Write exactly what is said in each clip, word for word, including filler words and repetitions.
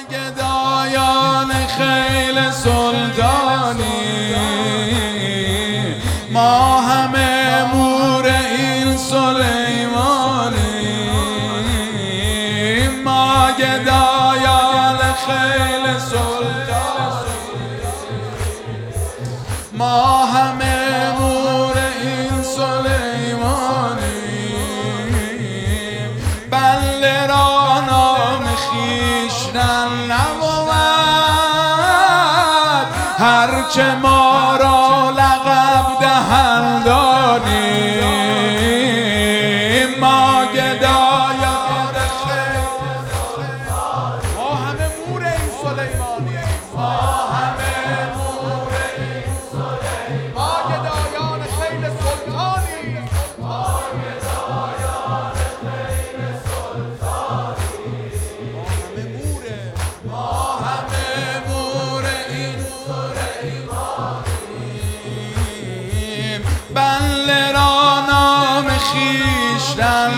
گدایان خیل سلطانی، ما همه مور این سلیمانی. ما گدایان خیل سلطانی، ما همه مور این سلیمانی. بنده را نام خویشتن نبود، هرچه ما را لقب دهندانی. ما گدایان خیل سلطانی، ما همه مور این سلیمانی. ما همه مور این سلیمانی، ما گدایان خیل سلطانی، ما گدایان خیل سلطانی. ما همه مور این سلیمانی. بنده را نام خویشتن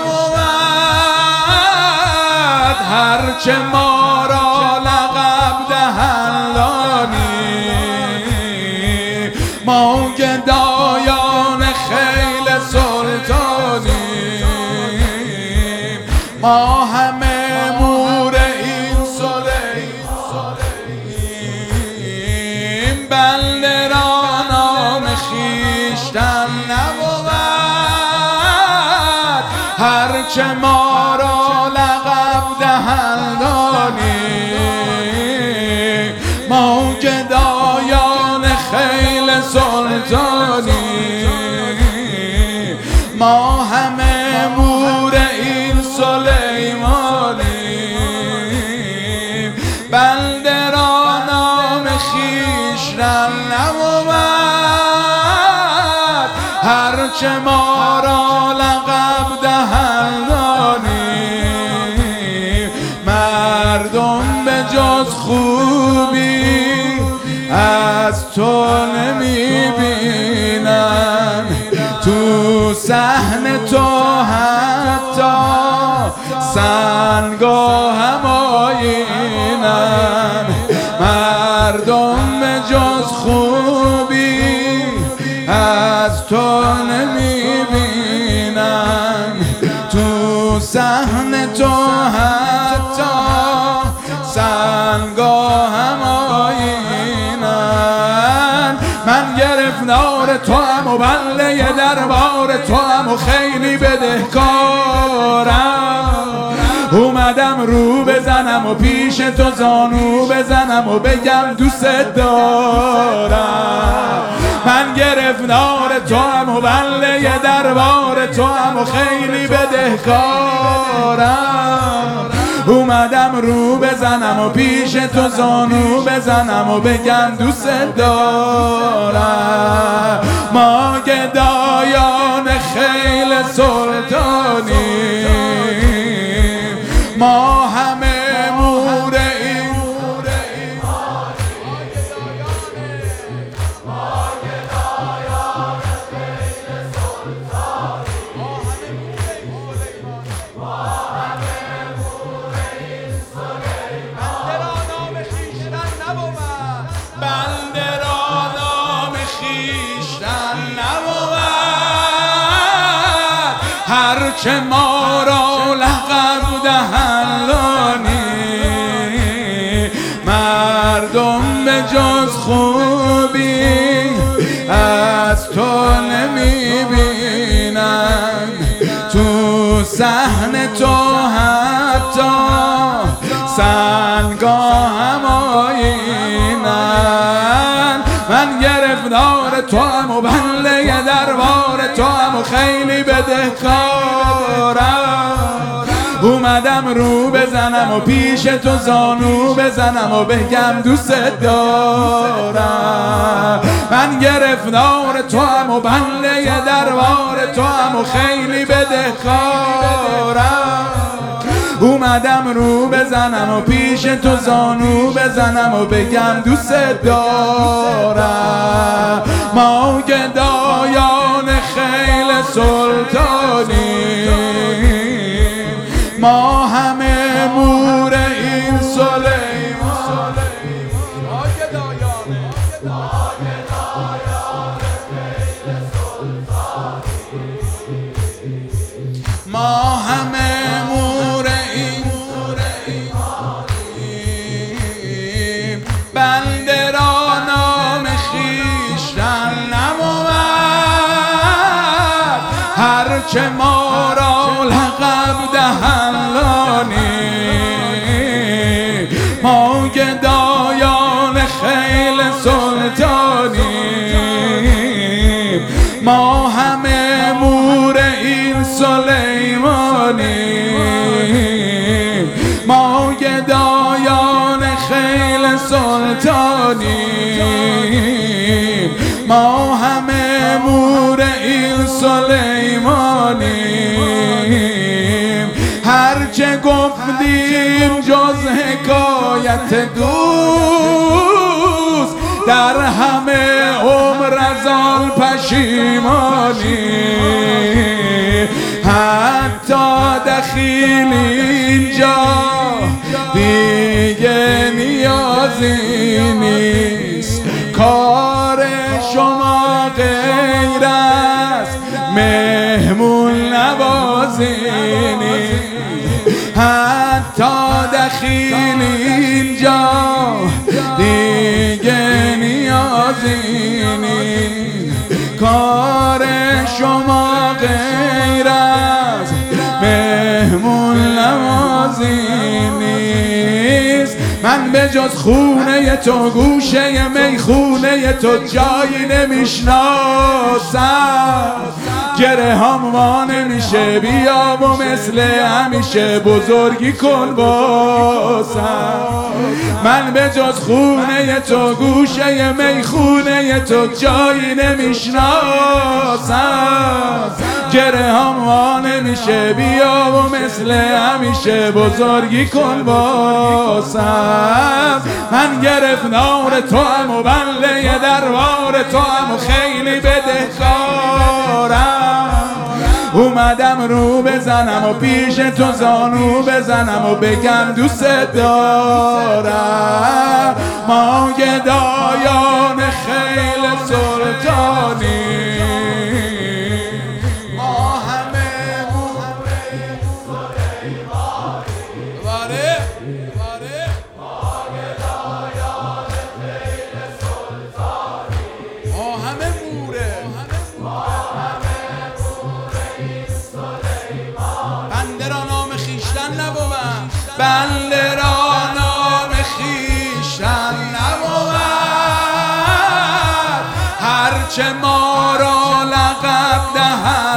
نبود، هرچه ما را لقب دهندانی. ما گدایان خیل سلطانی، ما همه مور این سلیمانی. بنده را نام خویشتن نبود، هرچه ما را لقب دهندانی. ما گدایان خیل سلطانی، ما همه مور این سلیمانی. بنده را نام خویشتن نبود، هرچه ما را لقب دهندانی. مردم به جز خوبی از تو نمی بینن، تو صحن تو حتی سنگا هم آیینن. مردم به جز خوبی از تو نمی بینن، تو صحن تو حتی سنگا هم آیینن. من گرفتار تو هم و بنده دربار تو هم و خیلی بدهکارم. اومدم رو بزنم و پیش تو زانو بزنم و بگم دوست دارم. من گرفتار تو هم و بنده دربار تو هم و خیلی بدهکارم. اومدم رو بزنم و پیش تو زانو بزنم و بگم دوست دارم. ما گدایان خیل سلطانی، ما همه مور این بنده را نام خویشتن نبود، هرچه ما را لقب دهندانی. مردم به جز خوبی از تو نمی بینن، تو صحن تو حتی سنگا هم آیینن. من گرفتار تو هم و بنده دربار تو هم و خیلی بدهکارم. اومدم رو بزنم و پیش تو زانو بزنم و بگم دوست دارم. من گرفتار تو هم و بنده دربار تو هم و خیلی بدهکارم. اومدم رو بزنم و پیش تو زانو بزنم و بگم دوست دارم. ما گدایان خیل سلطانی، ما همه مور این سلیمانی. گدایان خیل سلطانیم، ما همه مور این سلیمانیم، ما گدایان خیل سلطانیم، ما همه مور این سلیمانیم. هرچه گفتیم جز حکایت دوست، در همه عمر از آن پشیمانیم. حتی دخیل اینجا دیگه نیازی نیست، کار شما غیر از مهمون نوازی نیست. حتی دخیل اینجا دیگه نیازی نیست، کار شما غیر از مهمون نوازی نیست. من به جز خونه تو گوشه میخونه تو جایی نمیشناسم، گره هم وا نمیشه بیا و مثل همیشه بزرگی کن باسم. من به جز خونه تو گوشه میخونه تو جایی نمیشناسم، گره هم وا نمیشه بیا و مثل همیشه بزرگی کن باسم. من گرفتار تو هم و بنده دربار تو هم و خیلی بدهکارم، اومدم رو بزنم و پیش تو زانو بزنم و بگم دوست دارم. ما گدایان خیل سلطانی، ما همه موره سلیمانی. واره واره ما گدایان خیل سلطانی، ما همه موره ما همه بنده را نام خیشتن نبوم، بنده را نام خیشتن نبوم. هرچه ما را لقب دهد